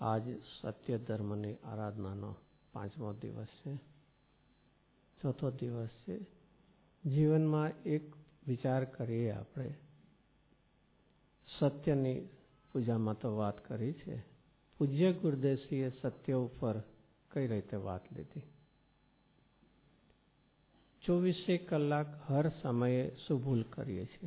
આજ સત્ય ધર્મની આરાધનાનો 5મો દિવસ છે, ચોથો દિવસ છે. જીવનમાં એક વિચાર કરીએ આપણે. સત્યની પૂજામાં તો વાત કરી છે. પૂજ્ય ગુરુદેવશ્રીએ સત્ય ઉપર કઈ રીતે વાત લીધી? 24 કલાક હર સમયે શું ભૂલ કરીએ છીએ?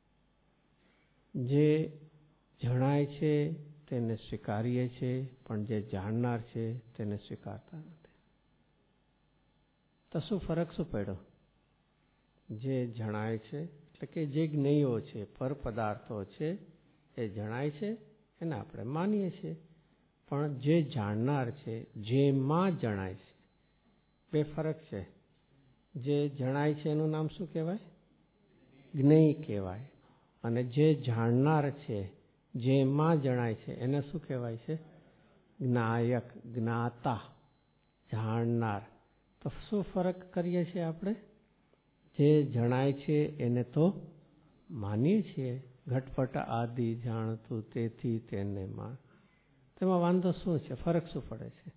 જે જણાય છે તેને સ્વીકારીએ છીએ, પણ જે જાણનાર છે તેને સ્વીકારતા નથી. તો શું ફરક શું પડ્યો? જે જણાય છે એટલે કે જે જ્ઞેયો છે, પર પદાર્થો છે, એ જણાય છે એને આપણે માનીએ છીએ, પણ જે જાણનાર છે, જેમાં જણાય છે, બે ફરક છે. જે જણાય છે એનું નામ શું કહેવાય? જ્ઞેય કહેવાય. અને જે જાણનાર છે, જેમાં જણાય છે, એને શું કહેવાય છે? જ્ઞાયક, જ્ઞાતા, જાણનાર. તો શું ફરક કરીએ છીએ આપણે? જે જણાય છે એને તો માનીએ છીએ. ઘટપટ આદિ જાણતું તેથી તેને માન. તેમાં વાંધો શું છે? ફરક શું પડે છે?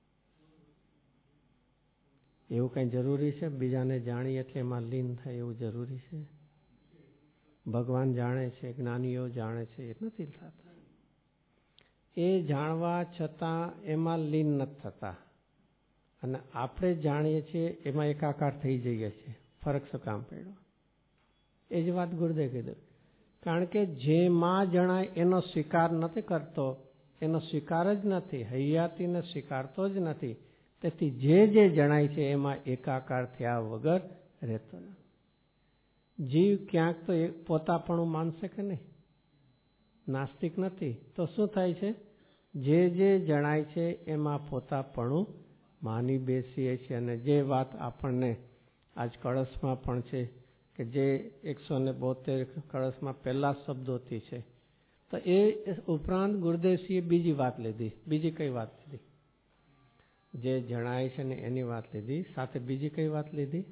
એવું કંઈ જરૂરી છે? બીજાને જાણીએ એટલે એમાં લીન થાય એવું જરૂરી છે? ભગવાન જાણે છે, જ્ઞાનીઓ જાણે છે, એ નથી થતા. એ જાણવા છતાં એમાં લીન નથી થતા, અને આપણે જાણીએ છીએ એમાં એકાકાર થઈ જઈએ છીએ. ફરક શું કામ પડ્યો? એ જ વાત ગુરુદેવ કીધું. કારણ કે જેમાં જણાય એનો સ્વીકાર નથી કરતો, એનો સ્વીકાર જ નથી, હૈયાતીને સ્વીકારતો જ નથી. તેથી જે જણાય છે એમાં એકાકાર થયા વગર રહેતો નથી. જીવ ક્યાંક તો પોતાપણું માનશે કે નહીં? નાસ્તિક નથી. તો શું થાય છે? જે જણાય છે એમાં પોતાપણું માની બેસીએ છીએ. અને જે વાત આપણને આજ કળશમાં પણ છે કે જે 172 કળશમાં પહેલા શબ્દોથી છે, તો એ ઉપરાંત ગુરુદેવશ્રીએ બીજી વાત લીધી. બીજી કઈ વાત લીધી? જે જણાય છે ને એની વાત લીધી. સાથે બીજી કઈ વાત લીધી?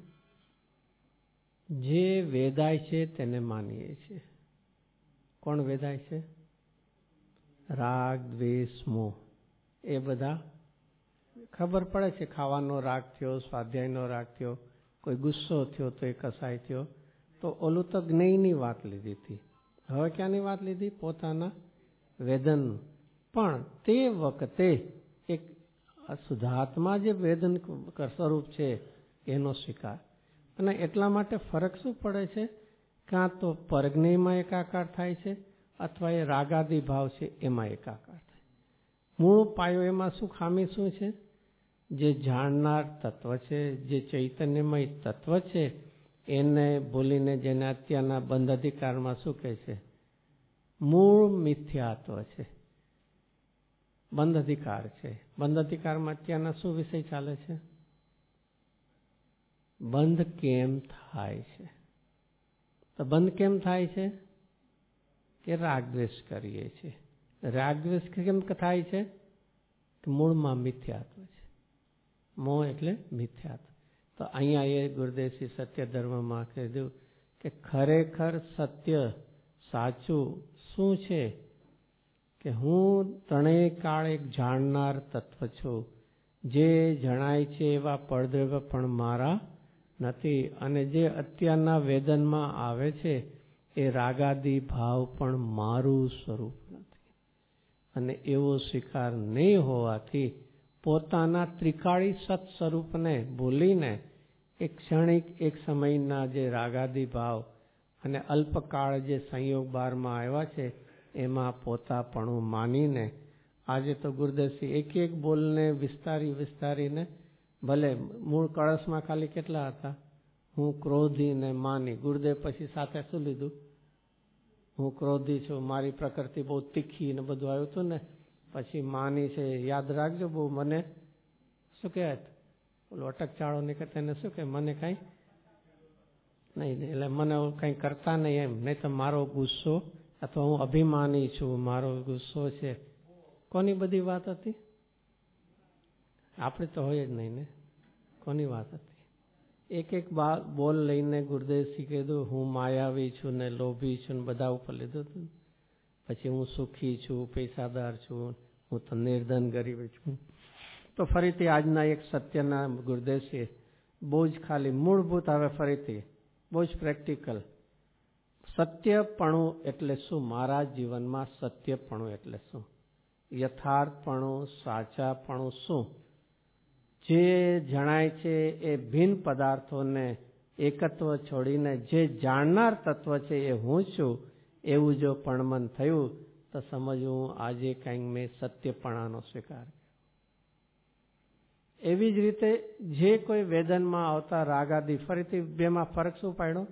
જે વેદાય છે તેને માનીએ છીએ. કોણ વેદાય છે? રાગ, દ્વેષ, મોહ. એ બધા ખબર પડે છે. ખાવાનો રાગ થયો, સ્વાધ્યાયનો રાગ થયો, કોઈ ગુસ્સો થયો તો એ કસાય થયો. તો ઓલું તો જ્ઞેયની વાત લીધી હતી. હવે ક્યાંની વાત લીધી? પોતાના વેદન. પણ તે વખતે એક શુદ્ધાત્મા જે વેદન સ્વરૂપ છે એનો સ્વીકાર. અને એટલા માટે ફરક શું પડે છે? કાં તો પરજ્ઞેયમાં એકાકાર થાય છે, અથવા એ રાગાદી ભાવ છે એમાં એકાકાર થાય. મૂળ પાયો એમાં શું ખામી શું છે? જે જાણનાર તત્વ છે, જે ચૈતન્યમય તત્વ છે, એને ભૂલીને જેને અત્યારના બંધ અધિકારમાં શું કહે છે? મૂળ મિથ્યાત્વ છે, બંધ અધિકાર છે. બંધ અધિકારમાં અત્યારના શું વિષય ચાલે છે? બંધ કેમ થાય છે? તો બંધ કેમ થાય છે? કે રાગદ્વેષ કરીએ છીએ. રાગદ્વેષ કેમ થાય છે? કે મૂળમાં મિથ્યાત્વ છે. મોહ એટલે મિથ્યાત્વ. તો અહીંયા એ ગુરુદેવશ્રી સત્ય ધર્મમાં કીધું કે ખરેખર સત્ય સાચું શું છે? કે હું ત્રણેય કાળ એક જાણનાર તત્વ છું. જે જણાય છે એવા પડદ્રવ્ય પણ મારા નથી, અને જે અત્યારના વેદનમાં આવે છે એ રાગાદી ભાવ પણ મારું સ્વરૂપ નથી. અને એવો સ્વીકાર નહીં હોવાથી પોતાના ત્રિકાળી સત સ્વરૂપને ભૂલીને એક ક્ષણિક એક સમયના જે રાગાદી ભાવ અને અલ્પકાળ જે સંયોગ બારમાં આવ્યા છે એમાં પોતાપણું માનીને આજે તો ગુરુદેવશ્રી એક બોલને વિસ્તારીને ભલે મૂળ કળશમાં ખાલી કેટલા હતા? હું ક્રોધી ને માની. ગુરુદેવ પછી સાથે શું લીધું? હું ક્રોધી છું, મારી પ્રકૃતિ બહુ તીખી ને બધું આવ્યું હતું ને. પછી માની છે, યાદ રાખજો બહુ મને શું કહેવાય? બોલો અટકચાળો નીકળે તેને શું કહે? મને કાંઈ નહીં, એટલે મને કંઈ કરતા નહીં એમ. નહીં તો મારો ગુસ્સો, અથવા હું અભિમાની છું, મારો ગુસ્સો છે. કોની બધી વાત હતી? આપણે તો હોય જ નહીં ને. કોની વાત હતી? એક બોલ લઈને ગુરુદેવશ્રી કીધું હું માયાવી છું ને લોભી છું ને બધા ઉપર લીધું હતું. પછી હું સુખી છું, પૈસાદાર છું, હું તો નિર્ધન ગરીબ છું. તો ફરીથી આજના એક સત્યના ગુરુદેવ છે, બહુ જ ખાલી મૂળભૂત, હવે ફરીથી બહુ જ પ્રેક્ટિકલ. સત્યપણું એટલે શું? મારા જીવનમાં સત્યપણું એટલે શું? યથાર્થપણું, સાચાપણું શું? જે જણાય છે એ ભિન્ન પદાર્થોને એકત્વ છોડીને જે જાણનાર તત્વ છે એ હું છું, એવું જો પણમન થયું તો સમજવું આજે કંઈક મેં સત્યપણાનો સ્વીકાર કર્યો. એવી જ રીતે જે કોઈ વેદનમાં આવતા રાગાદી, ફરીથી બેમાં ફરક શું પાડ્યો?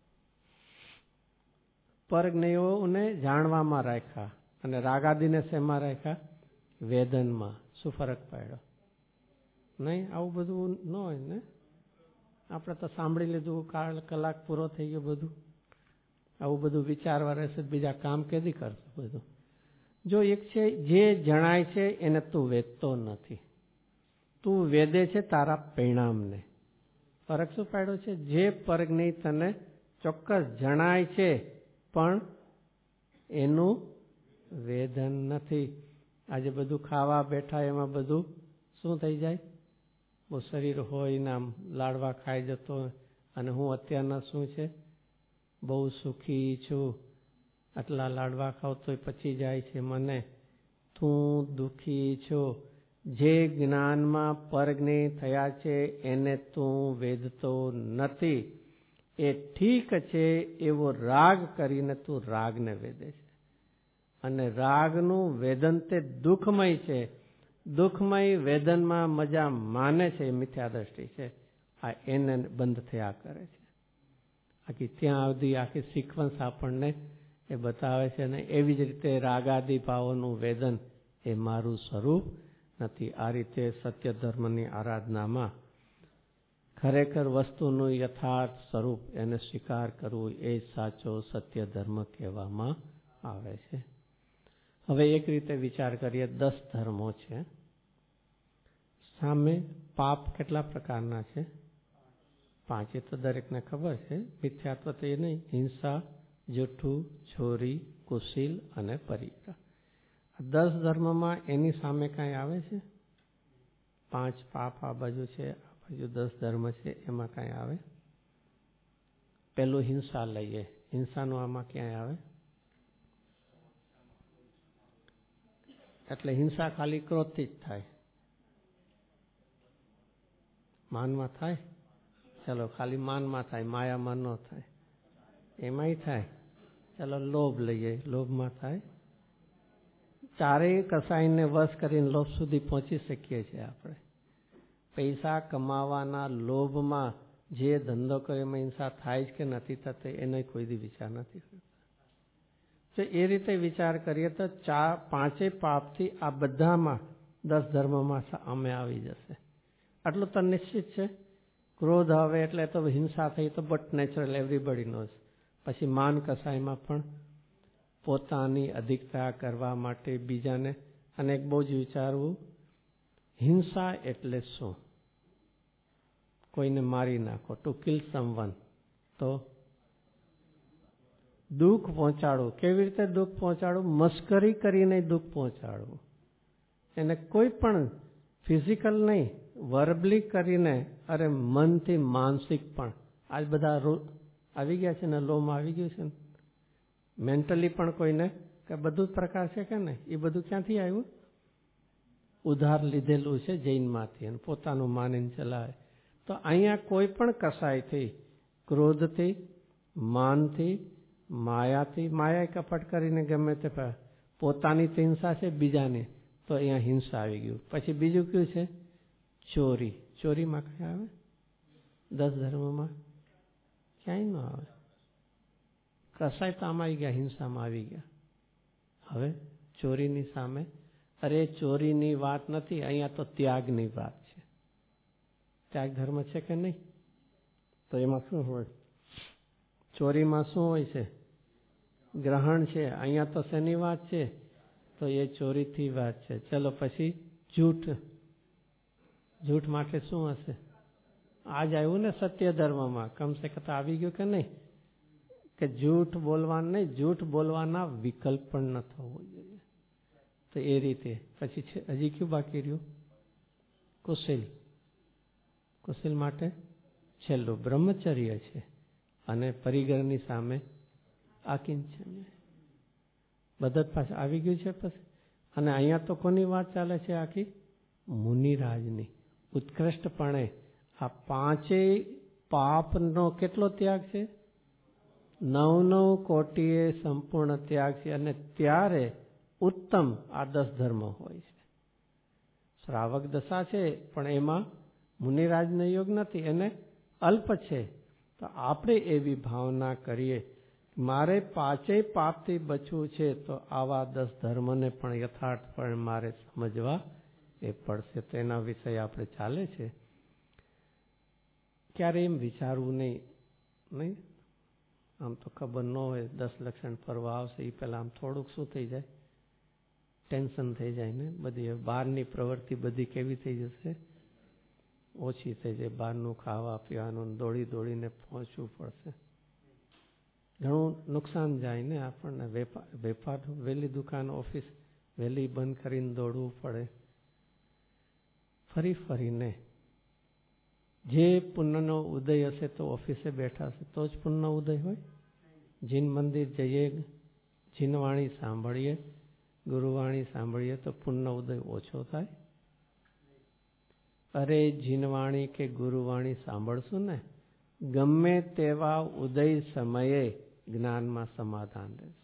પરજ્ઞેયોને જાણવામાં રાખ્યા અને રાગાદીને શેમાં રાખ્યા? વેદનમાં. શું ફરક પાડ્યો? નહીં, આવું બધું ન હોય ને. આપણે તો સાંભળી લીધું, કલાક પૂરો થઈ ગયો બધું. આવું બધું વિચારવા રહેશે, બીજા કામ કેદી કરશે બધું? જો એક છે જે જણાય છે એને તું વેદતો નથી, તું વેદે છે તારા પરિણામને. ફરક શું પાડ્યો છે? જે પરજ્ઞેય તને ચોક્કસ જણાય છે પણ એનું વેદન નથી. આજે બધું ખાવા બેઠા એમાં બધું શું થઈ જાય? બહુ શરીર હોય ને આમ લાડવા ખાઈ જતો, અને હું અત્યારના શું છે? બહુ સુખી છું, આટલા લાડવા ખાવ તોય પચી જાય છે મને, તું દુઃખી છો. જે જ્ઞાનમાં પરજ્ઞેય થયા છે એને તું વેદતો નથી. એ ઠીક છે એવો રાગ કરીને તું રાગને વેદે છે. અને રાગનું વેદન તે દુઃખમય છે. દુઃખમય વેદનમાં મજા માને છે એ મિથ્યા દ્રષ્ટિ છે. આ એને બંધ થયા કરે છે. આખી ત્યાં સુધી આખી સિક્વન્સ આપણને એ બતાવે છે. અને એવી જ રીતે રાગાદી ભાવોનું વેદન એ મારું સ્વરૂપ નથી. આ રીતે સત્ય ધર્મની આરાધનામાં ખરેખર વસ્તુનું યથાર્થ સ્વરૂપ એને સ્વીકાર કરવું એ સાચો સત્ય ધર્મ કહેવામાં આવે છે. હવે એક રીતે વિચાર કરીએ, 10 ધર્મો છે. સામે પાપ કેટલા પ્રકારના છે? 5. એ તો દરેકને ખબર છે. મિથ્યાત્વ તો એ નહીં. હિંસા, જૂઠું, ચોરી, કુશીલ અને પરિગ્રહ. 10 ધર્મમાં એની સામે કાંઈ આવે છે? 5 પાપ આ બાજુ છે, આ બાજુ 10 ધર્મ છે, એમાં કાંઈ આવે? પેલું હિંસા લઈએ. હિંસાનું આમાં ક્યાંય આવે? એટલે હિંસા ખાલી ક્રોધથી જ થાય. માનમાં થાય? ચલો ખાલી માનમાં થાય, માયામાં ન થાય. એમાંય થાય. ચલો લોભ લઈએ, લોભમાં થાય. ચારેય કસાઈને વશ કરીને લોભ સુધી પહોંચી શકીએ છીએ આપણે. પૈસા કમાવાના લોભમાં જે ધંધો કર્યો એમાં હિંસા થાય જ કે નથી થતી એનો કોઈ દી વિચાર નથી કરતા. તો એ રીતે વિચાર કરીએ તો 5 પાપથી આ બધામાં 10 ધર્મમાં અમે આવી જશે. આટલું તો નિશ્ચિત છે. ક્રોધ આવે એટલે તો હિંસા થઈ તો બટ નેચરલ, એવરીબડી નોઝ. પછી માન કસાયમાં પણ પોતાની અધિકતા કરવા માટે બીજાને, અને એક બહુ જ વિચારવું, હિંસા એટલે શું? કોઈને મારી નાખો, ટુ કિલ સમવન. તો દુઃખ પહોંચાડવું. કેવી રીતે દુઃખ પહોંચાડવું? મસ્કરી કરીને દુઃખ પહોંચાડવું. એને કોઈ પણ ફિઝિકલ નહીં, વર્બલી કરીને, અરે મનથી માનસિક પણ. આજ બધા આવી ગયા છે ને, લોમાં આવી ગયું છે ને. મેન્ટલી પણ કોઈને કે બધું જ પ્રકાર છે કે નહીં? એ બધું ક્યાંથી આવ્યું? ઉધાર લીધેલું છે જૈનમાંથી, અને પોતાનું માનીને ચલાવે. તો અહીંયા કોઈ પણ કસાયથી, ક્રોધથી, માનથી, માયાથી, માયા કપટ કરીને ગમે તે પોતાની તો હિંસા છે, બીજાની તો અહીંયા હિંસા આવી ગયું. પછી બીજું કયું છે? ચોરી. ચોરીમાં કઈ આવે? 10 ધર્મમાં ક્યાંય ન આવે. કસાય તો આમાં આવી ગયા, હિંસામાં આવી ગયા. હવે ચોરીની સામે, અરે ચોરીની વાત નથી, અહીંયા તો ત્યાગની વાત છે. ત્યાગ ધર્મ છે કે નહીં? તો એમાં શું હોય? ચોરીમાં શું હોય છે? ગ્રહણ છે. અહીંયા તો શેની વાત છે? તો એ ચોરીથી વાત છે. ચલો પછી જૂઠ. જૂઠ માટે શું હશે? આજ આવ્યું ને સત્ય ધર્મમાં, કમસે કમ આવી ગયું કે નહીં? કે જૂઠ બોલવાનું નહીં, જૂઠ બોલવાના વિકલ્પ પણ ન થવો જોઈએ. તો એ રીતે પછી હજી કયું બાકી રહ્યું? કુશલ. કુશલ માટે છેલ્લું બ્રહ્મચર્ય છે અને પરિગ્રહની સામે આકિંચન. બધા પાસે આવી ગયું છે. પછી અને અહીંયા તો કોની વાત ચાલે છે? આખી મુનિરાજની. ઉત્કૃષ્ટપણે આ પાંચેય પાપનો કેટલો ત્યાગ છે? 9 કોટીએ સંપૂર્ણ ત્યાગ છે. અને ત્યારે ઉત્તમ આ 10 ધર્મ હોય છે. શ્રાવક દશા છે પણ એમાં મુનિરાજનો યોગ નથી, એને અલ્પ છે. તો આપણે એવી ભાવના કરીએ, મારે પાંચેય પાપથી બચવું છે તો આવા 10 ધર્મને પણ યથાર્થપણે મારે સમજવા એ પડશે. તો એના વિષય આપણે ચાલે છે. ક્યારે એમ વિચારવું નહીં. આમ તો ખબર ન હોય 10 લક્ષણ પર્વ આવશે એ પહેલાં આમ થોડુંક શું થઈ જાય? ટેન્શન થઈ જાય ને. બધી બહારની પ્રવૃત્તિ બધી કેવી થઈ જશે? ઓછી થઈ જાય. બહારનું ખાવા પીવાનું દોડીને પહોંચવું પડશે. ઘણું નુકસાન જાય ને આપણને. વેપાર વહેલી દુકાન ઓફિસ વહેલી બંધ કરીને દોડવું પડે. ફરીને જે પુણ્યનો ઉદય હશે તો ઓફિસે બેઠા હશે તો જ પુણ્યનો ઉદય હોય. જીન મંદિર જઈએ, જીનવાણી સાંભળીએ, ગુરુવાણી સાંભળીએ તો પુણ્યનો ઉદય ઓછો થાય? અરે જીનવાણી કે ગુરુવાણી સાંભળશું ને, ગમે તેવા ઉદય સમયે જ્ઞાનમાં સમાધાન રહેશે.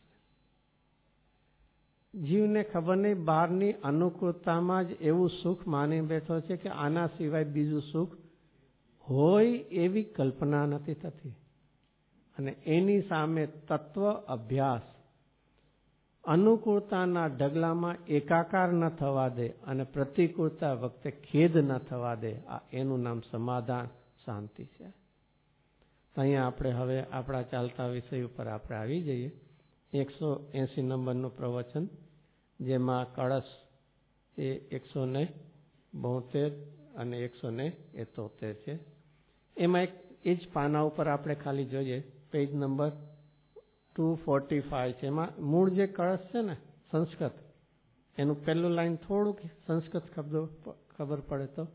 જીવને ખબર નહીં, બહારની અનુકૂળતામાં જ એવું સુખ માની બેઠો છે કે આના સિવાય બીજું સુખ હોય એવી કલ્પના નથી થતી. અને એની સામે તત્વ અભ્યાસ અનુકૂળતાના ઢગલામાં એકાકાર ન થવા દે અને પ્રતિકૂળતા વખતે ખેદ ન થવા દે. આ એનું નામ સમાધાન, શાંતિ છે. અહીંયા આપણે હવે આપણા ચાલતા વિષય ઉપર આપણે આવી જઈએ. 180 નંબરનું પ્રવચન, જેમાં કળશ એ 172 અને 173 છે. એમાં એ જ પાના ઉપર આપણે ખાલી જોઈએ, પેજ નંબર 245 છે. એમાં મૂળ જે કળશ છે ને સંસ્કૃત, એનું પહેલું લાઈન થોડુંક સંસ્કૃત ખબર પડે તો,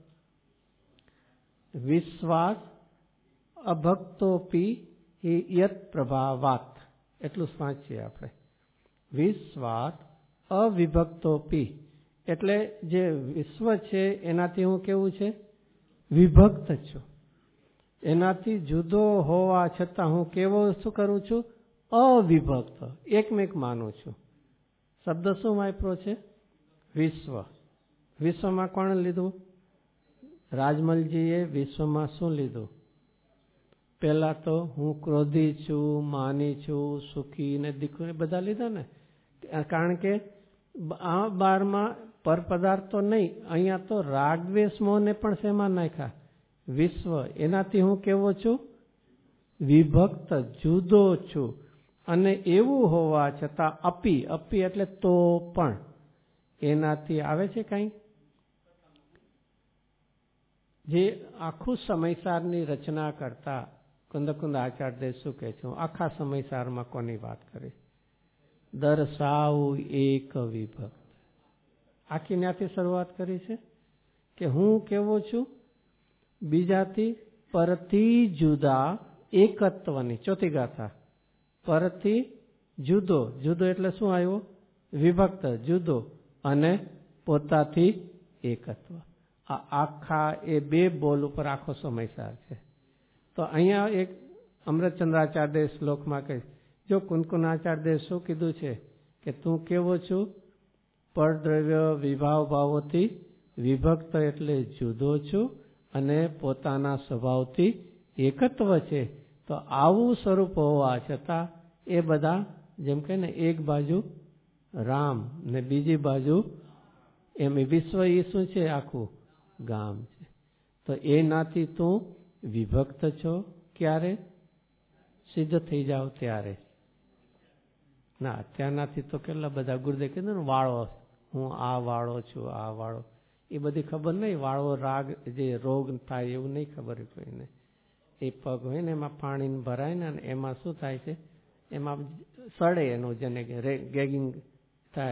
વિશ્વાસ અભક્તોપી યત પ્રભાવાત, એટલું વાંચીએ આપણે. વિશ્વાસ અવિભક્તોપી એટલે જે વિશ્વ છે એનાથી હું કેવું છે? વિભક્ત છું. એનાથી જુદો હોવા છતાં હું કેવો શું કરું છું? અવિભક્ત, એકમેક માનું છું. શબ્દ શું વાપરો છે? વિશ્વ. વિશ્વમાં કોણે લીધું? રાજમલજીએ વિશ્વમાં શું લીધું? પહેલા તો હું ક્રોધી છું, માની છું, સુખી ને દીકરું એ બધા લીધા ને. કારણ કે આ 12માં પર પદાર્થો નહીં, અહીંયા તો રાગદ્વેષ મોહને પણ શેમાં નાખ્યા? વિશ્વ. એનાથી હું કેવો છું? વિભક્ત, જુદો છું. અને એવું હોવા છતાં અપી એટલે તો પણ એનાથી આવે છે કઈ? જે આખું સમયસારની રચના કરતા કુંદ આચાર્ય શું કહે છે? હું આખા સમયસારમાં કોની વાત કરીશ? દર્શાવું એક વિભક્ત. આખી ત્યાંથી શરૂઆત કરી છે કે હું કેવો છું? બીજાથી પરથી જુદા એકત્વની. ચોથી ગાથા, પરથી જુદો. જુદો એટલે શું આવ્યો? વિભક્ત, જુદો, અને પોતાથી એકત્વ. આ આખા એ 2 બોલ ઉપર આખો સમયસાર છે. તો અહીંયા એક અમૃતચંદ્રાચાર્ય શ્લોકમાં કહે, જો કુનકુનાચાર્ય શું કીધું છે કે તું કેવો છું? પરદ્રવ્ય વિભાવ ભાવોથી વિભક્ત એટલે જુદો છું અને પોતાના સ્વભાવથી એકત્વ છે. તો આવું સ્વરૂપ હોવા છતાં એ બધા જેમ કે ને, એક બાજુ રામ ને બીજી બાજુ એમ વિશ્વ એ શું છે? આખું ગામ છે. તો એનાથી તું વિભક્ત છો. ક્યારે? સિદ્ધ થઈ જાવ ત્યારે. ના, અત્યારનાથી તો કેટલા બધા ગુરુદેવ કીધું ને, વાળો, હું આ વાળો છું, આ વાળો. એ બધી ખબર નહીં. વાળો રાગ જે રોગ થાય એવું નહીં ખબર કોઈને. એ પગ હોય ને એમાં પાણી ભરાય ને, એમાં શું થાય છે? એમાં સડે, એનું જેને ગેગિંગ થાય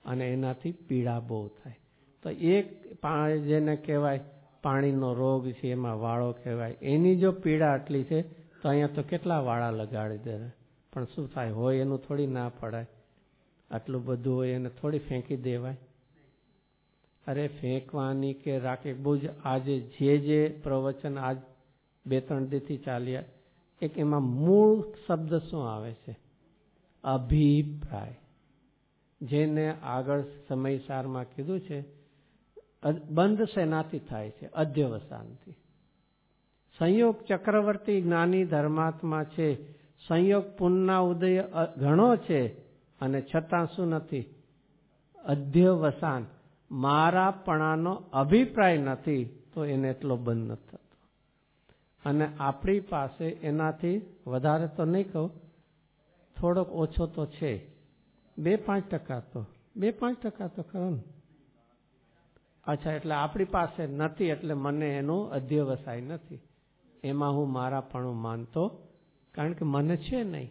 અને એનાથી પીડા બહુ થાય. તો એક જેને કહેવાય પાણીનો રોગ છે, એમાં વાળો કહેવાય, એની જો પીડા આટલી છે તો અહીંયા તો કેટલા વાળા લગાડી દે, પણ શું થાય, હોય એનું થોડી ના પડાય. આટલું બધું હોય એને થોડી ફેંકી દેવાય. અરે ફેંકવાની કે રાખે બહુ જ. આજે જે પ્રવચન આજ 2-3 દીથી ચાલ્યા, એક એમાં મૂળ શબ્દ શું આવે છે? અભિપ્રાય. જેને આગળ સમયસારમાં કીધું છે, બંધ શેનાથી થાય છે? અધ્યવસાનથી. સંયોગ ચક્રવર્તી જ્ઞાની ધર્માત્મા છે, સંયોગ પુનઃના ઉદય ઘણો છે, અને છતાં શું નથી? અધ્યવસાન. મારાપણાનો અભિપ્રાય નથી, તો એને એટલો બંધ નથી થતો. અને આપણી પાસે એનાથી વધારે તો નહીં કહું, થોડોક ઓછો તો છે, 2-5% તો 2-5% તો ખરો ને. અચ્છા, એટલે આપણી પાસે નથી, એટલે મને એનો અધ્યવસાય નથી, એમાં હું મારાપણું માનતો, કારણ કે મને છે નહીં.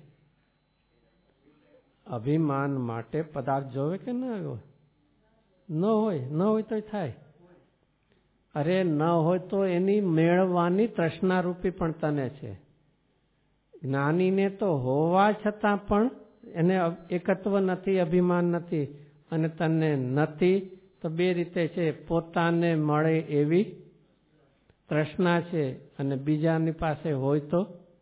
અભિમાન માટે પદાર્થ જોવે કે ના હોય? ન હોય તો થાય. અરે ન હોય તો એની મેળવવાની તૃષ્ણારૂપી પણ તને છે. જ્ઞાનીને તો હોવા છતાં પણ એને એકત્વ નથી, અભિમાન નથી, અને તને નથી. તો 2 રીતે છે, પોતાને મળે એવી તૃષ્ણા છે, અને બીજાની પાસે હોય તો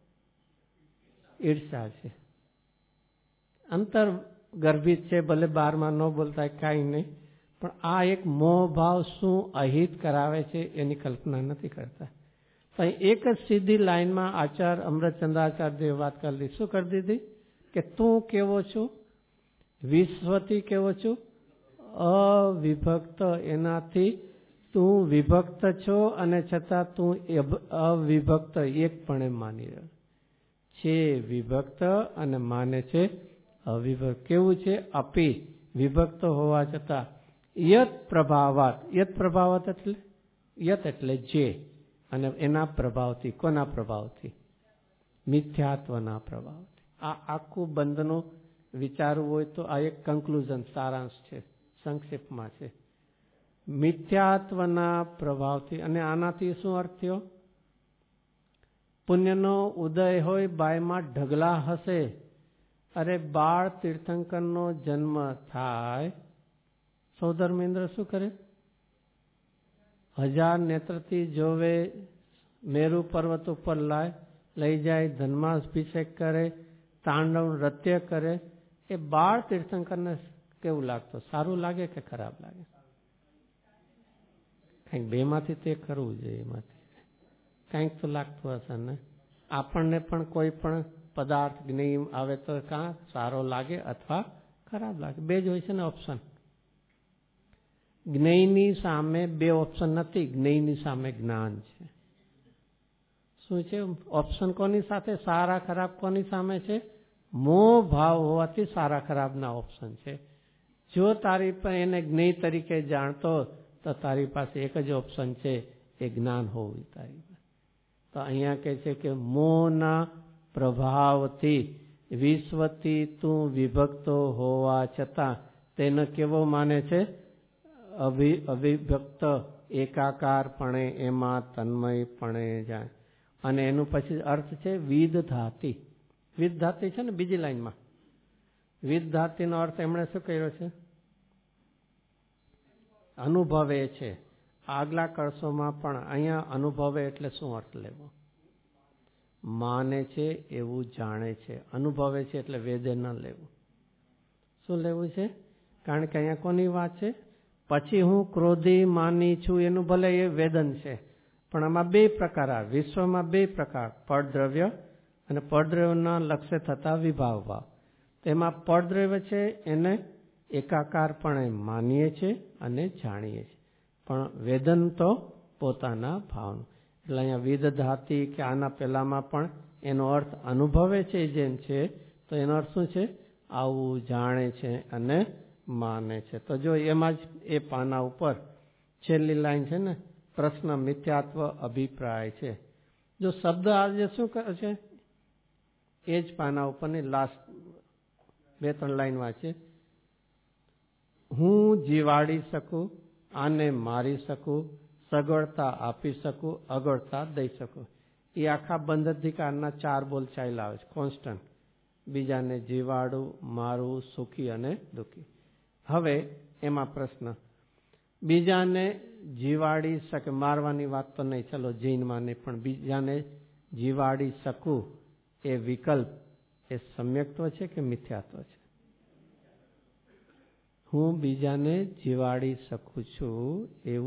ઈર્ષા છે. અંતર ગર્ભિત છે, ભલે બહારમાં ન બોલતા કાંઈ નહીં, પણ આ એક મોહ ભાવ શું અહિત કરાવે છે એની કલ્પના નથી કરતા. તો એક જ સીધી લાઈનમાં આચાર્ય અમૃતચંદ્રાચાર્યએ વાત કરી દીધી. શું કરી દીધી? કે તું કેવો છું? વિશ્વથી કેવો છું? અવિભક્ત. એનાથી તું વિભક્ત છો, અને છતાં તું અવિભક્ત એકપણે માની રહ્યો છે. વિભક્ત અને માને છે અવિભક્ત. કેવું છે? અપી. વિભક્ત હોવા છતાં યત પ્રભાવાત. યત પ્રભાવાત એટલે યત એટલે જે, અને એના પ્રભાવથી. કોના પ્રભાવથી? મિથ્યાત્વના પ્રભાવથી. આ આખું બંધનું વિચારવું હોય તો આ એક કન્ક્લુઝન, સારાંશ છે, સંક્ષેપમાં છે. મિથ્યાત્વના પ્રભાવથી. અને આનાથી શું અર્થ થયો? પુણ્યનો ઉદય હોય, બાયમાં ઢગલા હશે. અરે બાળ તીર્થંકરનો જન્મ થાય, સૌધર્મેન્દ્ર શું કરે? 1000 નેત્રથી જોવે, મેરુ પર્વત ઉપર લઈ જાય, ધર્માભિષેક કરે, તાંડવ નૃત્ય કરે. એ બાળ તીર્થંકરને કેવું લાગતું? સારું લાગે કે ખરાબ લાગે? કંઈક 2 માંથી તે કરવું જોઈએ. એમાંથી કંઈક તો લાગતું હશે ને. આપણને પણ કોઈ પણ પદાર્થ જ્ઞાન આવે તો કાં સારો લાગે અથવા ખરાબ લાગે, 2 જ હોય છે ને ઓપ્શન. જ્ઞેયની સામે 2 ઓપ્શન નથી, જ્ઞેયની સામે જ્ઞાન છે. શું છે ઓપ્શન? કોની સાથે? સારા ખરાબ કોની સામે છે? મોહ ભાવ હોવાથી સારા ખરાબના ઓપ્શન છે. જો તારી પર એને જ્ઞેય તરીકે જાણતો, તો તારી પાસે એક જ ઓપ્શન છે, એ જ્ઞાન હોવું તારી પાસે. તો અહીંયા કહે છે કે મોહના પ્રભાવથી, વિશ્વથી તું વિભક્તો હોવા છતાં તેને કેવો માને છે? અવિભક્ત, એકાકારપણે, એમાં તન્મયપણે જાય. અને એનું પછી અર્થ છે વિદધાતી. વિદધાતી છે ને બીજી લાઈનમાં. વિદધાતીનો અર્થ એમણે શું કર્યો છે? અનુભવે છે. આગલા કળશોમાં પણ અહીંયા અનુભવે એટલે શું અર્થ લેવો? માને છે એવું જાણે છે. અનુભવે છે એટલે વેદે ન લેવું. શું લેવું છે? કારણ કે અહીંયા કોની વાત છે? પછી હું ક્રોધી માની છું, એનું ભલે એ વેદન છે, પણ આમાં 2 પ્રકાર આવે. વિશ્વમાં 2 પ્રકાર, પડદ્રવ્ય અને પડદ્રવ્યના લક્ષ્ય થતા વિભાવ ભાવ. તેમાં પડદ્રવ્ય છે એને એકાકારપણે માનીએ છીએ અને જાણીએ છીએ, પણ વેદન તો પોતાના ભાવનું. એટલે અહીંયા વિદધાતી કે આના પહેલામાં પણ એનો અર્થ અનુભવે છે જેમ છે, તો એનો અર્થ શું છે? આવું જાણે છે અને માને છે. તો જો એમાં જ એ પાના ઉપર છેલ્લી લાઈન છે ને, પ્રશ્ન મિથ્યાત્વ અભિપ્રાય છે. જો શબ્દ આજે શું કરે છે? એ જ પાના ઉપરની લાસ્ટ 2-3 લાઈન વાંચે. હું જીવાડી શકું, આને મારી શકું, સગવડતા આપી શકું, અગવડતા દઈ શકું. એ આખા બંધ અધિકારના 4 બોલ ચાલ્યા આવે છે કોન્સ્ટન્ટ. બીજાને જીવાડું, મારું, સુખી અને દુઃખી. હવે એમાં પ્રશ્ન, બીજાને જીવાડી શકે, મારવાની વાત તો નહીં, ચલો જૈનમાં નહીં, પણ બીજાને જીવાડી શકું એ વિકલ્પ એ સમ્યક્ત્વ છે કે મિથ્યાત્વ છે? હું બીજાને જીવાડી શકું છું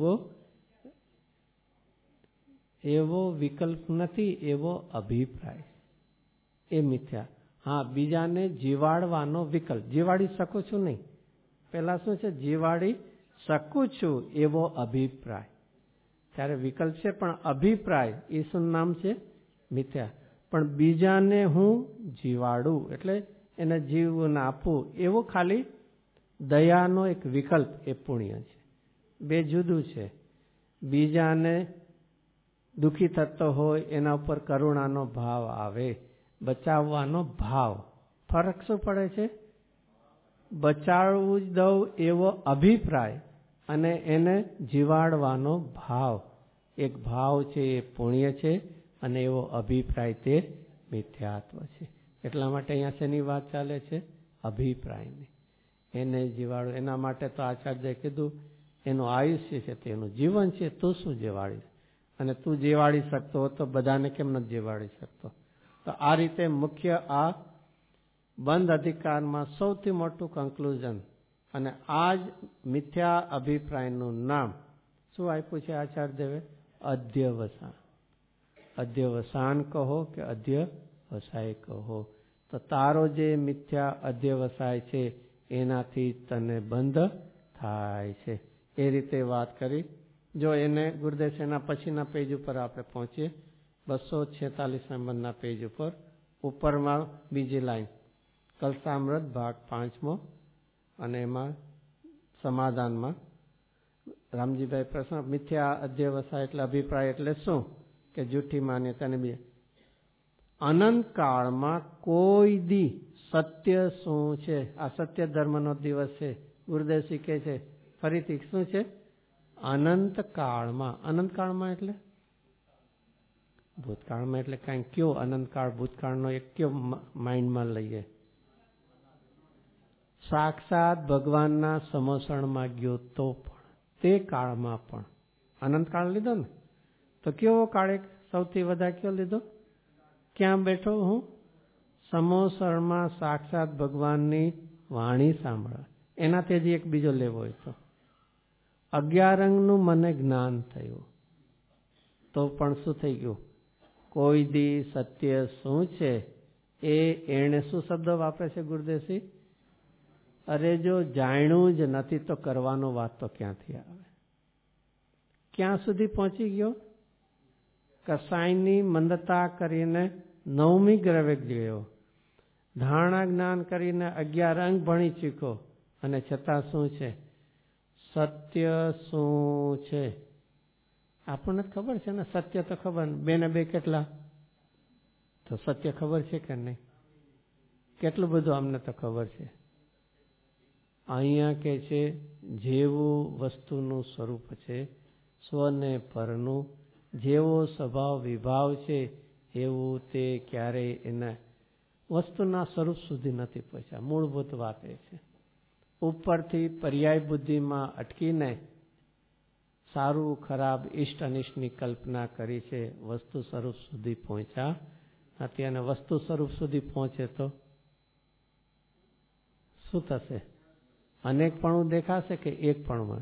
એવો વિકલ્પ નથી, એવો અભિપ્રાય, એ મિથ્યા. હા, બીજાને જીવાડવાનો વિકલ્પ, જીવાડી શકું છું નહીં, પેલા શું છે? જીવાડી શકું છું એવો અભિપ્રાય, ત્યારે વિકલ્પ છે, પણ અભિપ્રાય એ શું નામ છે? મિથ્યા. પણ બીજાને હું જીવાડું એટલે એને જીવન આપું એવો ખાલી દયાનો એક વિકલ્પ, એ પુણ્ય છે. બે જુદું છે. બીજાને દુઃખી થતો હોય એના ઉપર કરુણાનો ભાવ આવે, બચાવવાનો ભાવ, ફરક શું પડે છે? બચાવવું જ દઉં એવો અભિપ્રાય અને એને જીવાડવાનો ભાવ, એક ભાવ છે એ પુણ્ય છે અને એવો અભિપ્રાય તે મિથ્યાત્વ છે. એટલા માટે અહીંયા શેની વાત ચાલે છે? અભિપ્રાયની. એને જીવાડો, એના માટે તો આચાર્યએ કીધું એનું આયુષ્ય છે, તેનું જીવન છે, તું શું જીવાડીશ? અને તું જીવાડી શકતો હો તો બધાને કેમ નથી જીવાડી શકતો? તો આ રીતે મુખ્ય આ બંધ અધિકારમાં સૌથી મોટું કન્ક્લુઝન, અને આ જ મિથ્યા અભિપ્રાયનું નામ શું આપ્યું છે આચાર્યદેવે? અધ્યવસાન. અધ્યવસાન કહો કે અધ્યવસાય કહો, તો તારો જે મિથ્યા અધ્યવસાય છે એનાથી તને બંધ થાય છે. એ રીતે વાત કરી. જો એને ગુરુદેવ એના પછીના પેજ ઉપર આપણે પહોંચીએ, 246 નંબરના પેજ ઉપરમાં બીજી લાઈન, કલસામૃત ભાગ 5મો, અને એમાં સમાધાનમાં રામજીભાઈ પ્રશ્ન, મિથ્યા અધ્યવસાય એટલે અભિપ્રાય એટલે શું? કે જૂઠી માન્યતાને બીજા અનંત કાળમાં કોઈ દી સત્ય શું છે? આ સત્ય ધર્મનો દિવસ છે, ગુરુદેવ શીખે છે ફરીથી શું છે? અનંત કાળમાં. અનંત કાળમાં એટલે ભૂતકાળમાં, એટલે કાંઈ કયો અનંતકાળ ભૂતકાળનો એક કયો માઇન્ડમાં લઈએ? સાક્ષાત ભગવાનના સમસણમાં ગયો તો પણ, તે કાળમાં પણ અનંતકાળ લીધો ને, તો કેવો કાળ એક સૌથી વધારે કયો લીધો? ક્યાં બેઠો હું? સમોસરમાં સાક્ષાત ભગવાનની વાણી સાંભળવા. એનાથી જ એક બીજો લેવો હોય તો 11 અંગનું મને જ્ઞાન થયું, તો પણ શું થઈ ગયું? કોઈ દી સત્ય શું છે એને શું શબ્દ વાપરે છે ગુરુદેવજી? અરે જો જાણ્યું જ નથી તો કરવાનો વાત તો ક્યાંથી આવે? ક્યાં સુધી પહોંચી ગયો? કસાયની મંદતા કરીને 9મી ગ્રવે ગયો, ધારણા જ્ઞાન કરીને 11 અંગ ભણી ચૂક્યો, અને છતાં શું છે? સત્ય શું છે? આપણને ખબર છે ને, સત્ય તો ખબર. 2 ને 2 કેટલા? તો સત્ય ખબર છે કે નહીં? કેટલું બધું અમને તો ખબર છે. અહીંયા કે છે જેવું વસ્તુનું સ્વરૂપ છે સ્વને પરનું, જેવો સ્વભાવ વિભાવ છે એવું તે ક્યારેય એના વસ્તુના સ્વરૂપ સુધી નથી પહોંચ્યા. મૂળભૂત વાત એ છે. ઉપરથી પર્યાય બુદ્ધિમાં અટકીને સારું ખરાબ ઇષ્ટ અનિષ્ટની કલ્પના કરી છે, વસ્તુ સ્વરૂપ સુધી પહોંચ્યા નથી. અને વસ્તુ સ્વરૂપ સુધી પહોંચે તો શું થશે? અનેકપણું દેખાશે કે એકપણું?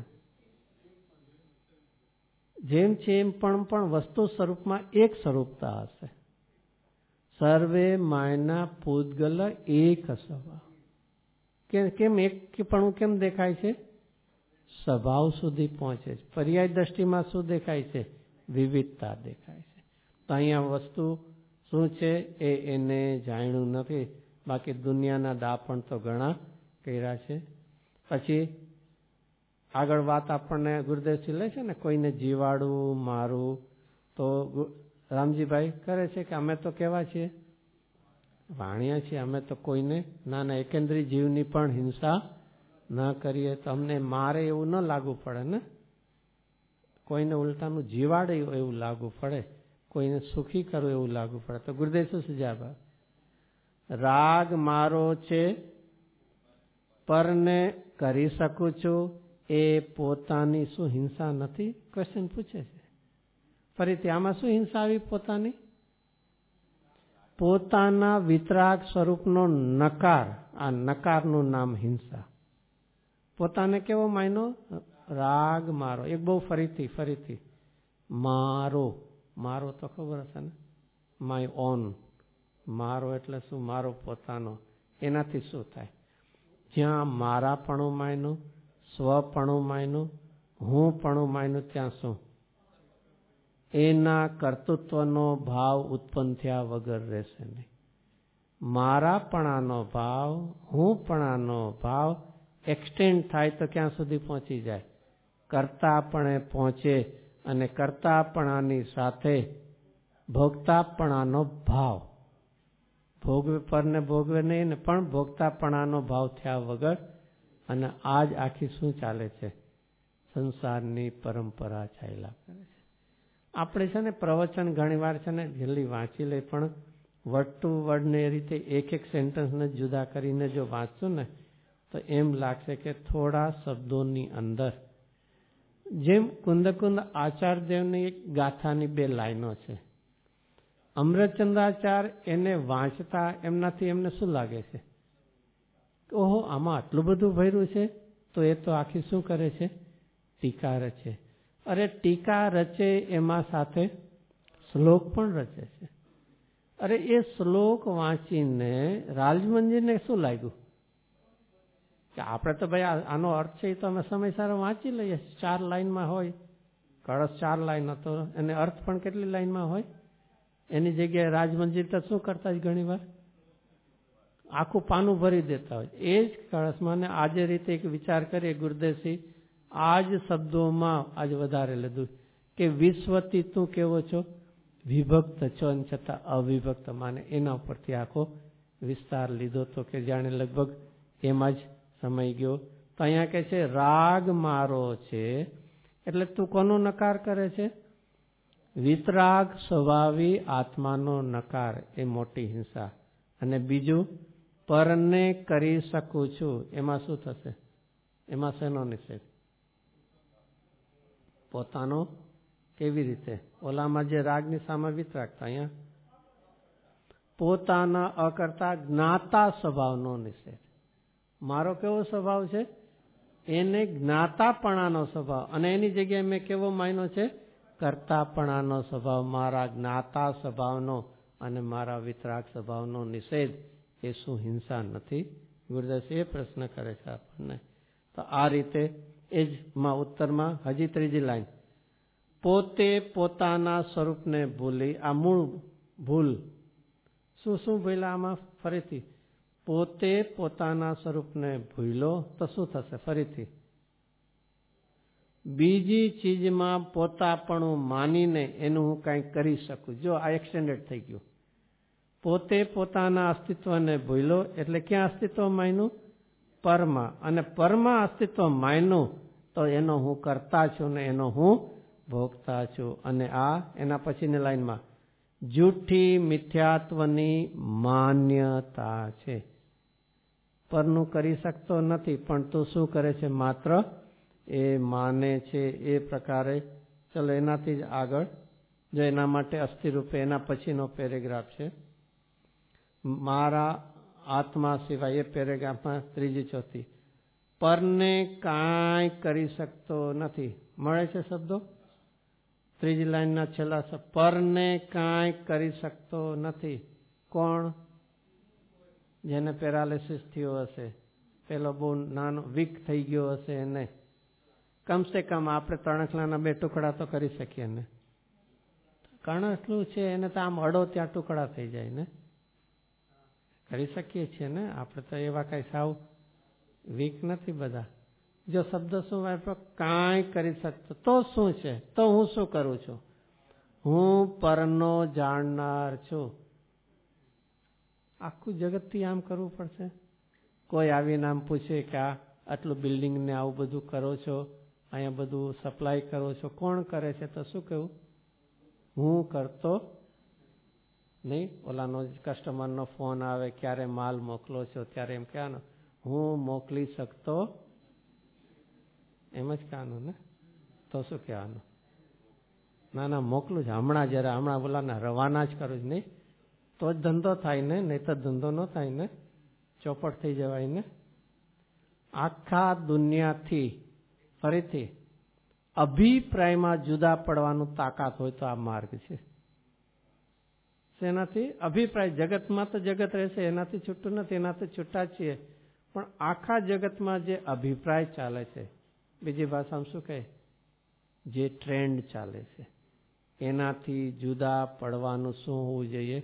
જેમ છે એમ પણ વસ્તુ સ્વરૂપમાં એક સ્વરૂપતા હશે. સર્વે માયના પૂતગલ એક સ્વભાવ. કેમ એકપણું કેમ દેખાય છે? સ્વભાવ સુધી પહોંચે છે. પર્યાય દ્રષ્ટિમાં શું દેખાય છે? વિવિધતા દેખાય છે. તો અહીંયા વસ્તુ શું છે એને જાણ્યું નથી. બાકી દુનિયાના દાપણ તો ઘણા કર્યા છે. પછી આગળ વાત આપણને ગુરુદેવજી લે છે ને, કોઈને જીવાડવું મારું, તો રામજીભાઈ કરે છે કે અમે તો કેવા છીએ? વાણિયા છીએ. અમે તો કોઈને નાના એકેન્દ્રી જીવની પણ હિંસા ન કરીએ તો અમને મારે એવું ન લાગુ પડે ને, કોઈને ઉલટાનું જીવાડે એવું લાગુ પડે, કોઈને સુખી કરવું એવું લાગુ પડે. તો ગુરુદેવ શું સુજાવ? રાગ મારો છે પરને કરી શકું છું, એ પોતાની શું હિંસા નથી? ક્વેશ્ચન પૂછે છે. ફરીથી આમાં શું હિંસા આવી? પોતાની, પોતાના વિતરાગ સ્વરૂપનો નકાર, આ નકારનું નામ હિંસા. પોતાને કેવો માયનો? રાગ મારો. એક બહુ ફરીથી મારો. મારો તો ખબર હશે ને, માય ઓન. મારો એટલે શું? મારો પોતાનો. એનાથી શું થાય? જ્યાં મારાપણું માયનું, સ્વપણું માયનું, હું પણ માયનું, ત્યાં શું? એના કર્તૃત્વનો ભાવ ઉત્પન્ન થયા વગર રહેશે નહીં. મારાપણાનો ભાવ, હુંપણાનો ભાવ એક્સટેન્ડ થાય તો ક્યાં સુધી પહોંચી જાય? કર્તાપણે પહોંચે, અને કર્તાપણાની સાથે ભોગતાપણાનો ભાવ, ભોગવે પરને ભોગવે નહીં ને, પણ ભોગતાપણાનો ભાવ થયા વગર. અને આજ આખી શું ચાલે છે? સંસારની પરંપરા ચાલ્યા કરે છે. આપણે છે ને પ્રવચન ઘણી વાર છે ને જલ્દી વાંચી લે, પણ વર્ડ ટુ વર્ડને એ રીતે એક સેન્ટેન્સને જુદા કરીને જો વાંચશું ને તો એમ લાગશે કે થોડા શબ્દોની અંદર, જેમ કુંદકુંદ આચાર્યદેવની એક ગાથાની 2 લાઈનો છે. અમૃતચંદ્રાચાર્ય એને વાંચતા એમનાથી એમને શું લાગે છે? ઓહો, આમાં આટલું બધું ભર્યું છે. તો એ તો આખી શું કરે છે? ટીકા રચે. અરે ટીકા રચે એમાં સાથે શ્લોક પણ રચે છે. અરે એ શ્લોક વાંચીને રાજમંજીને શું લાગ્યું કે આપણે તો ભાઈ આનો અર્થ છે એ તો અમે સમયસર વાંચી લઈએ. 4 લાઈનમાં હોય, કળશ 4 લાઈન હતો, એને અર્થ પણ કેટલી લાઈનમાં હોય? એની જગ્યાએ રાજમંજીર તો શું કરતા જ ઘણી વાર આખું પાનું ભરી દેતા હોય. એ જ કળશમાં ને આજે રીતે એક વિચાર કરીએ ગુરુદેવસિંહ આ જ શબ્દોમાં આજ વધારે લીધું કે વિશ્વથી તું કેવો છો? વિભક્ત છો, અને છતાં અવિભક્ત માને. એના ઉપરથી આખો વિસ્તાર લીધો તો કે જાણે લગભગ એમાં જ સમય ગયો. તો અહીંયા કે છે રાગ મારો છે, એટલે તું કોનો નકાર કરે છે? વિતરાગ સ્વભાવી આત્માનો નકાર. એ મોટી હિંસા. અને બીજું, પરને કરી શકું છું, એમાં શું થશે? એમાં શેનો નિષેધ? પોતાનો. કેવી રીતે? ઓલામાં જે રાગની સામે વિતરાગતા, અહીંયા પોતાના અકર્તા જ્ઞાતા સ્વભાવનો નિષેધ. મારો કેવો સ્વભાવ છે? એને જ્ઞાતાપણાનો સ્વભાવ, અને એની જગ્યાએ મેં કેવો માયનો છે? કર્તાપણાનો સ્વભાવ. મારા જ્ઞાતા સ્વભાવનો અને મારા વિતરાગ સ્વભાવનો નિષેધ. એ શું હિંસા નથી? ગુરુદાસ એ પ્રશ્ન કરે છે આપણને. તો આ રીતે એ જ માં ઉત્તરમાં હજી 3જી લાઈન, પોતે પોતાના સ્વરૂપને ભૂલી. આ મૂળ ભૂલ. શું ભૂલ્યા આમાં? ફરીથી પોતે પોતાના સ્વરૂપને ભૂલો તો શું થશે? ફરીથી બીજી ચીજમાં પોતાપણું માનીને એનું હું કંઈક કરી શકું. જો આ એક્સટેન્ડેડ થઈ ગયું. પોતે પોતાના અસ્તિત્વને ભૂલો એટલે ક્યાં અસ્તિત્વ માન્યું? પરમાં. અને પરમાં અસ્તિત્વ માન્યું તો એનો હું કરતા છું ને એનો હું ભોગતા છું. અને આ એના પછીની લાઈનમાં જૂઠી મિથ્યાત્વની માન્યતા છે. પરનું કરી શકતો નથી, પણ તું શું કરે છે? માત્ર એ માને છે. એ પ્રકારે ચલો એનાથી જ આગળ જો એના માટે અસ્થિરૂપે એના પછીનો પેરેગ્રાફ છે, મારા આત્મા સિવાય. એ પેરેગ્રાફમાં 3જી 4થી પરને કાંઈ કરી શકતો નથી. મળે છે શબ્દો? 3જી લાઈનના છેલ્લા શબ્દ, પરને કાંઈ કરી શકતો નથી. કોણ? જેને પેરાલિસિસ થયો હશે, પેલો બહુ નાનો વીક થઈ ગયો હશે, એને કમસે કમ આપણે તણખલાના 2 ટુકડા તો કરી શકીએ ને. કણખલું છે એને તો આમ અડો ત્યાં ટુકડા થઈ જાય ને. કરી શકીએ છીએ ને આપણે તો. એવા કઈ સાવ વીક નથી બધા. જો શબ્દ શું વાપરો? કાંઈ કરી શકતો. તો શું છે? તો હું શું કરું છું? હું પરનો જાણનાર છું. આખું જગતથી આમ કરવું પડશે. કોઈ આવીને આમ પૂછે કે આટલું બિલ્ડિંગ ને આવું બધું કરો છો, અહીંયા બધું સપ્લાય કરો છો, કોણ કરે છે? તો શું કહ્યું? હું કરતો નહીં. ઓલાનો કસ્ટમરનો ફોન આવે, ક્યારે માલ મોકલો છો, ત્યારે એમ કહેવાનું હું મોકલી શકતો, એમ જ કહેવાનું ને. તો શું કહેવાનું? ના ના, મોકલું છે હમણાં, જરા હમણાં બોલાને રવાના જ કરું જ નહીં, તો જ ધંધો થાય ને, નહીં તો ધંધો ન થાય ને, ચોપટ થઈ જવાય ને. આખા દુનિયાથી ફરીથી અભિપ્રાયમાં જુદા પડવાનું તાકાત હોય તો આ માર્ગ છે. એનાથી અભિપ્રાય, જગતમાં તો જગત રહેશે, એનાથી છૂટું નથી, એનાથી છૂટા છીએ, પણ આખા જગતમાં જે અભિપ્રાય ચાલે છે, બીજી ભાષામાં શું કહે, જે ટ્રેન્ડ ચાલે છે, એનાથી જુદા પડવાનું શું હોવું જોઈએ?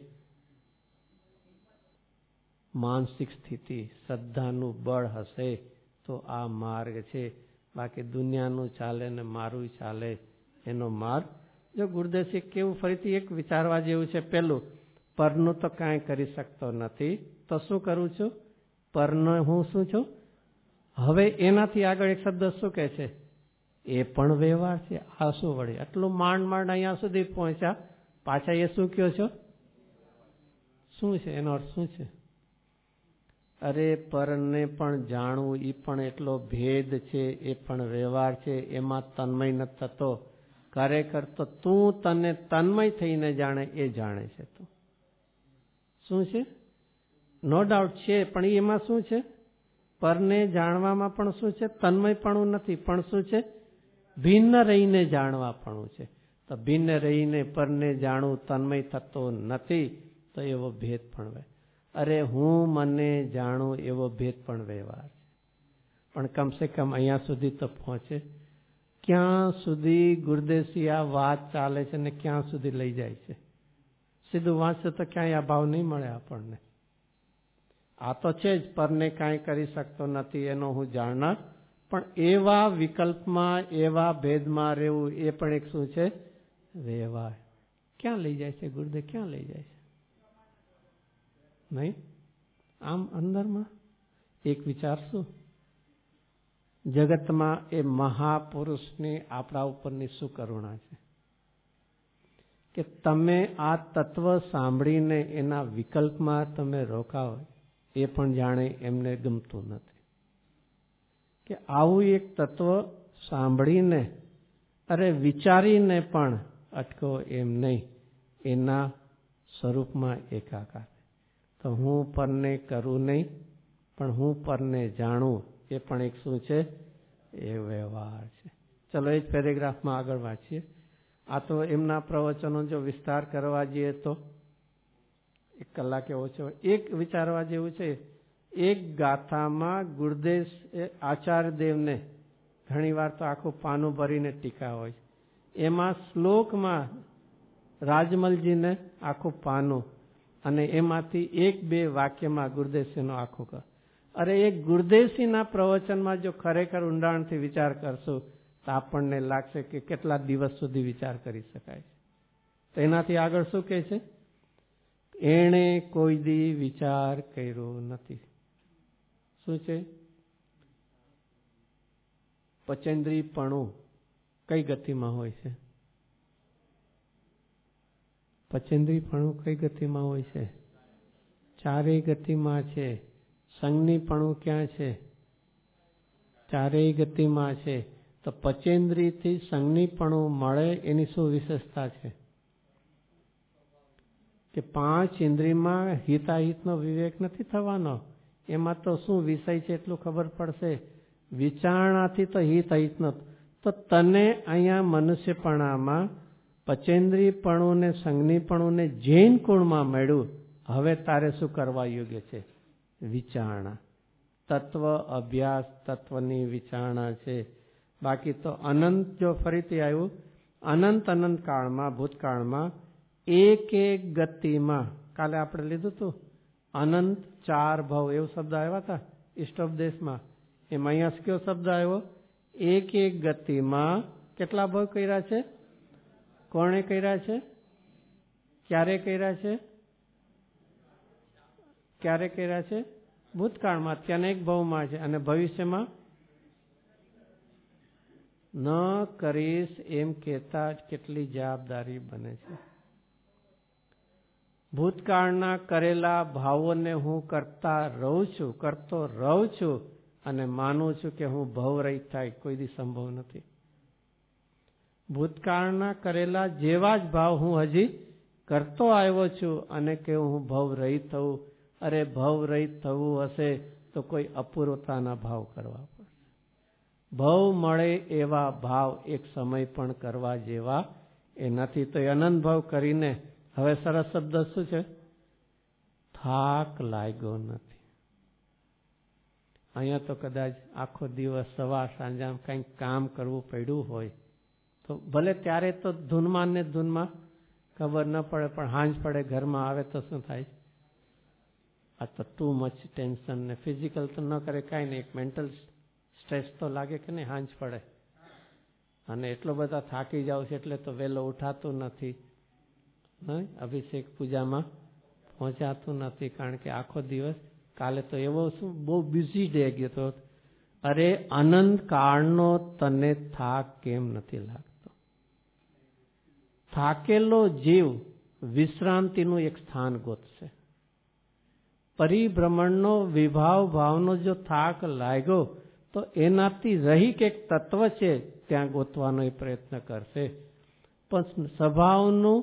માનસિક સ્થિતિ, શ્રદ્ધાનું બળ હશે તો આ માર્ગ છે. બાકી દુનિયાનું ચાલે ને મારું ચાલે એનો માર્ગ. જો ગુરુદેવસિંહ કેવું, ફરીથી એક વિચારવા જેવું છે. પેલું, પરનું તો કાંઈ કરી શકતો નથી, તો શું કરું છું? પરનો હું શું છું? હવે એનાથી આગળ એક શબ્દ શું કહે છે? એ પણ વ્યવહાર છે. આ શું વળે? આટલું માંડ અહીંયા સુધી પહોંચ્યા, પાછા એ શું કહો છો? શું છે એનો અર્થ? શું છે? અરે પરને પણ જાણવું, એ પણ એટલો ભેદ છે, એ પણ વ્યવહાર છે, એમાં તન્મય નથી થતો. ખરેખર તો તું તને તન્મય થઈને જાણે એ જાણે છે. તું શું છે? નો ડાઉટ છે, પણ એમાં શું છે? પરને જાણવામાં પણ શું છે? તન્મયપણું નથી, પણ શું છે? ભિન્ન રહીને જાણવાપણું છે. તો ભિન્ન રહીને પરને જાણવું, તન્મય થતો નથી, તો એવો ભેદ પણ હોય. અરે હું મને જાણું એવો ભેદ પણ વ્યવહાર છે. પણ કમસે કમ અહીંયા સુધી તો પહોંચે. ક્યાં સુધી ગુરુદેવસિંહ આ વાત ચાલે છે ને ક્યાં સુધી લઈ જાય છે? સીધું વાંચશે તો ક્યાંય આ ભાવ નહીં મળે આપણને. આ તો છે જ, પરને કાંઈ કરી શકતો નથી એનો હું જાણનાર, પણ એવા વિકલ્પમાં, એવા ભેદમાં રહેવું, એ પણ એક શું છે? વ્યવહાર. ક્યાં લઈ જાય છે ગુરુદેવ? ક્યાં લઈ જાય છે? નહીં, આમ અંદરમાં એક વિચારશું, જગતમાં એ મહાપુરુષની આપણા ઉપરની શું કરુણા છે કે તમે આ તત્વ સાંભળીને એના વિકલ્પમાં તમે રોકાવો, એ પણ જાણે એમને ગમતું નથી. કે આવું એક તત્વ સાંભળીને, અરે વિચારીને પણ અટકો એમ નહીં, એના સ્વરૂપમાં એકાકાર. તો હું પરને કરું નહીં, પણ હું પરને જાણું, એ પણ એક શું છે? એ વ્યવહાર છે. ચલો એ જ પેરેગ્રાફમાં આગળ વાંચીએ. આ તો એમના પ્રવચનો જો વિસ્તાર કરવા જઈએ તો 1 કલાકે ઓછો. એક વિચારવા જેવું છે, એક ગાથામાં ગુરુદેવ આચાર્ય દેવને ઘણી વાર તો આખું પાનું ભરીને ટીકા હોય છે. એમાં શ્લોકમાં રાજમલજીને આખું પાનું, અને એમાંથી 1-2 વાક્યમાં ગુરુદેવસિંહનો આખું કર. અરે એક ગુરુદેવસિંહના પ્રવચનમાં જો ખરેખર ઊંડાણથી વિચાર કરશું તો આપણને લાગશે કે કેટલા દિવસ સુધી વિચાર કરી શકાય છે. તો એનાથી આગળ શું કહે છે? એણે કોઈ દી વિચાર કર્યો નથી. શું છે? પચેન્દ્રીયપણું કઈ ગતિમાં હોય છે? પચેન્દ્રીયપણું કઈ ગતિમાં હોય છે? ચારેય ગતિમાં છે. સંજ્ઞીપણું ક્યાં છે? ચારેય ગતિમાં છે. તો પચેન્દ્રિયથી સંજ્ઞીપણું મળે એની શું વિશેષતા છે? કે 5 ઇન્દ્રિયમાં હિતાહિતનો વિવેક નથી થવાનો. એમાં તો શું વિષય છે એટલું ખબર પડશે. વિચારણાથી તો હિતહિતનો. તો તને અહીંયા મનુષ્યપણામાં પચેન્દ્રિયપણું ને સંજ્ઞીપણું ને જૈન કુળમાં મળ્યું. હવે તારે શું કરવા યોગ્ય છે? વિચારણા. તત્વ અભ્યાસ, તત્વની વિચારણા છે. બાકી તો અનંત જો ફરીથી આવ્યું, અનંત કાળમાં, ભૂતકાળમાં એક ગતિમાં, કાલે આપણે લીધું હતું અનંત 4 ભવ, એવો શબ્દ આવ્યા હતા ઇષ્ટોપદેશમાં. એમાં અહીંયા કયો શબ્દ આવ્યો? એક ગતિમાં કેટલા ભવ કર્યા છે? કોણે કર્યા છે? ક્યારે કર્યા છે? ક્યારે કર્યા છે? ભૂતકાળમાં, અત્યારના 1 ભવમાં છે, અને ભવિષ્યમાં ન કરીશ એમ કહેતા જ કેટલી જવાબદારી બને છે. ભૂતકાળના કરેલા ભાવોને હું કરતો રહું છું અને માનું છું કે હું ભવરહિત થાય કોઈ દી સંભવ નથી. ભૂતકાળના કરેલા જેવા જ ભાવ હું હજી કરતો આવ્યો છું અને કે હું ભવરહિત થવું. અરે ભવરહિત થવું હશે તો કોઈ અપૂર્વતાના ભાવ કરવા પડશે. ભવ મળે એવા ભાવ એક સમય પણ કરવા જેવા એ નથી. તો એ અનંત ભાવ કરીને હવે સરસ શબ્દ શું છે? થાક લાગ્યો નથી. અહીંયા તો કદાચ આખો દિવસ સવાર સાંજે કંઈક કામ કરવું પડ્યું હોય તો ભલે ત્યારે તો ધૂનમાં ને ધૂનમાં ખબર ન પડે, પણ હાંજ પડે ઘરમાં આવે તો શું થાય? આ તો ટુ મચ ટેન્શન ને ફિઝિકલ તો ન કરે કાંઈ નહીં, એક મેન્ટલ સ્ટ્રેસ તો લાગે કે નહીં હાંજ પડે. અને એટલો બધા થાકી જાવ છે એટલે તો વહેલો ઉઠાતું નથી, અભિષેક પૂજામાં પહોંચાતું નથી, કારણ કે આખો દિવસ કાલે તો એવો શું બહુ બિઝી ડે ગયો તો. અરે અનંત કાળનો તને થાક કેમ નથી લાગતો? થાકેલો જીવ વિશ્રાંતિનું એક સ્થાન ગોતશે. પરિભ્રમણનો વિભાવ ભાવનો જો થાક લાગ્યો તો એનાથી રહી કે એક તત્વ છે ત્યાં ગોતવાનો એ પ્રયત્ન કરશે. પણ સ્વભાવનું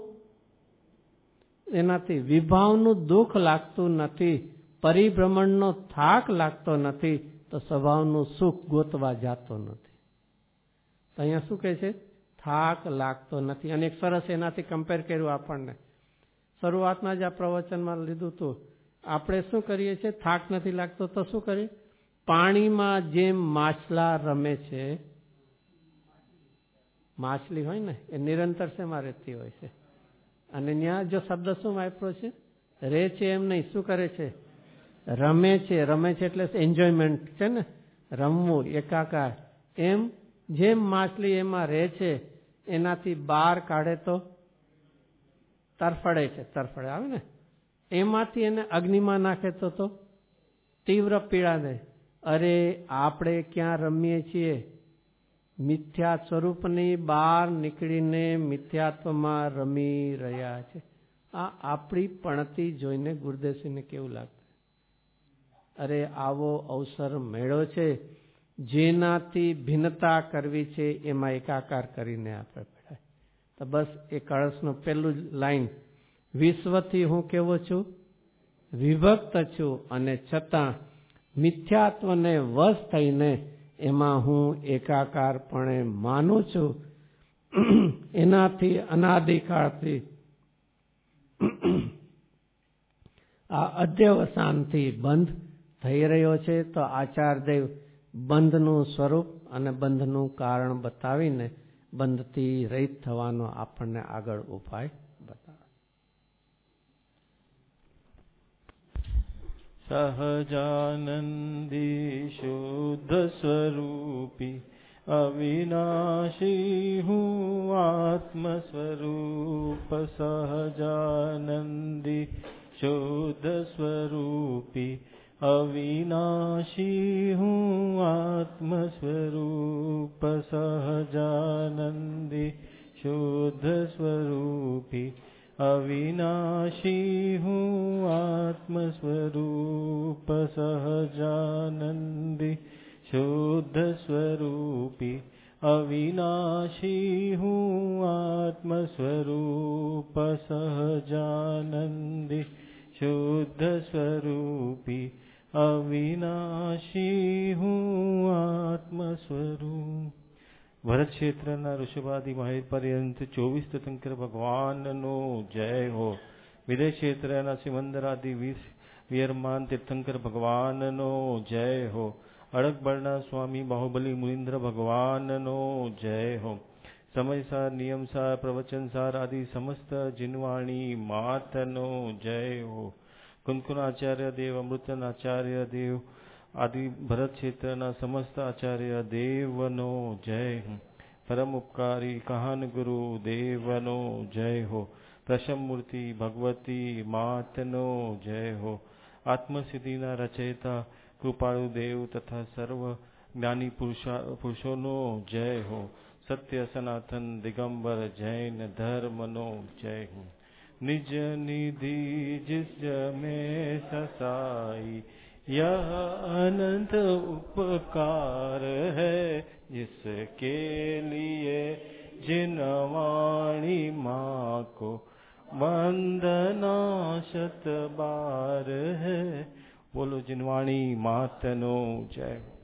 એનાથી વિભાવનું દુઃખ લાગતું નથી, પરિભ્રમણનો થાક લાગતો નથી, તો સ્વભાવનું સુખ ગોતવા જાતો નથી. તો અહીંયા શું કહે છે? થાક લાગતો નથી. અને એક સરસ એનાથી કમ્પેર કર્યું આપણને. શરૂઆતમાં જ આ પ્રવચનમાં લીધું હતું. આપણે શું કરીએ છીએ? થાક નથી લાગતો તો શું કરીએ? પાણીમાં જેમ માછલા રમે છે, માછલી હોય ને એ નિરંતર શેમાં રહેતી હોય છે, અને ત્યાં જો શબ્દ શું વાપરો છે? રહે છે એમ નહીં, શું કરે છે? રમે છે. રમે છે એટલે એન્જોયમેન્ટ છે ને, રમવું, એકાકાર. એમ જેમ માછલી એમાં રહે છે, એનાથી બહાર કાઢે તો તરફડે છે, તરફડે આવે ને, એમાંથી એને અગ્નિમાં નાખે તો તીવ્ર પીડા દે. અરે આપણે ક્યાં રમીએ છીએ? મિથ્યા સ્વરૂપની બહાર નીકળીને મિથ્યાત્વમાં રમી રહ્યા છે. આ આપણી પણતી જોઈને ગુરુદેવસિંહને કેવું લાગતું? અરે આવો અવસર મેળો છે, જેનાથી ભિન્નતા કરવી છે એમાં એકાકાર કરીને આપણે બેઠા. તો બસ એ કળશનું પહેલું જ લાઈન, વિશ્વથી હું કેવો છું? વિભક્ત છું, અને છતાં મિથ્યાત્વને વશ થઈને એમાં હું એકાકારપણે માનું છું. એનાથી અનાદિકાળથી આ અધ્યવસાનથી બંધ થઈ રહ્યો છે. તો આચાર્યદેવ બંધનું સ્વરૂપ અને બંધનું કારણ બતાવીને બંધથી રહિત થવાનો આપણને આગળ ઉપાય બતાવે. સહજાનંદી શુદ્ધ સ્વરૂપી અવિનાશી હું આત્મ સ્વરૂપ. સહજાનંદી શુદ્ધ સ્વરૂપી અવિનાશી હું આત્મ સ્વરૂપ. સહજાનંદી શુદ્ધ સ્વરૂપી અવિનાશી હું આત્મ સ્વરૂપ. સહજાનંદી શુદ્ધ સ્વરૂપી અવિનાશી હું આત્મ સ્વરૂપ. સહજાનંદી શુદ્ધ સ્વરૂપી અવિનાશી હું આત્મ સ્વરૂપ. ભરત ક્ષેત્રના ઋષભાદિ મહેર પર્યંત 24 તીર્થંકર ભગવાનનો જય હો. વિદેશ ક્ષેત્રના સિમંદરાદિ 20 વિયરમાન તીર્થંકર ભગવાનનો જય હો. અડકબળના સ્વામી બાહુબલી મુનિન્દ્ર ભગવાનનો જય હો. સમયસાર, નિયમસાર, પ્રવચનસાર આદિ સમસ્ત જીનવાણી માતનો જય હો. કુંકુનાચાર્ય દેવ, અમૃતનાચાર્ય દેવ આદિ ભરત ક્ષેત્રના સમસ્ત આચાર્ય દેવનો જય હો. પરમ ઉપકારી કહાન ગુરુ દેવનો જય હો. પ્રશમમૂર્તિ ભગવતી માતનો જય હો. આત્મસિદ્ધિના રચયિતા કૃપાળુ દેવ તથા સર્વ ज्ञानी पुरुषों नो जय हो। सत्य सनातन दिगंबर जैन धर्म नो जय हो। निज निधि जिस में ससाई, यह अनंत उपकार है, जिसके लिए जिन वाणी माँ को वंदना शत बार है। बोलो जिनवाणी मातनो जय।